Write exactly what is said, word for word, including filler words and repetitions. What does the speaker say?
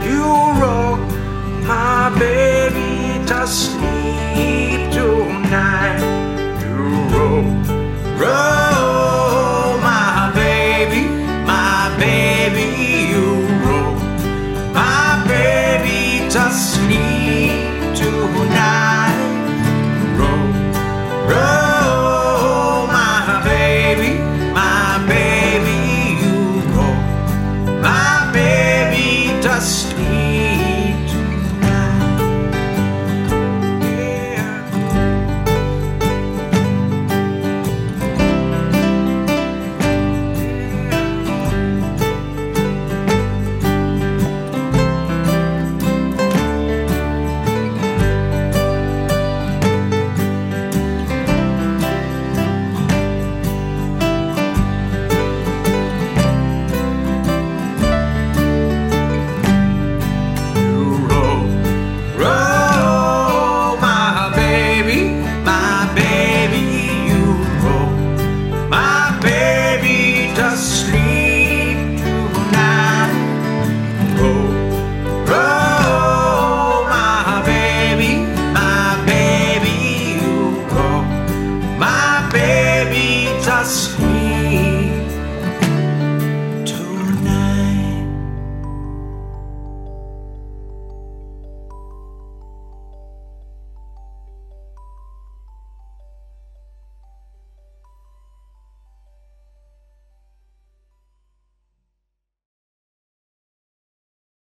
You rock my baby to sleep tonight. You roll, roll my baby, my baby. You roll my baby to sleep tonight. Roll, roll my baby, my baby. You roll my baby to sleep tonight. Yeah. Roll my baby, my baby. You roll my baby to sleep.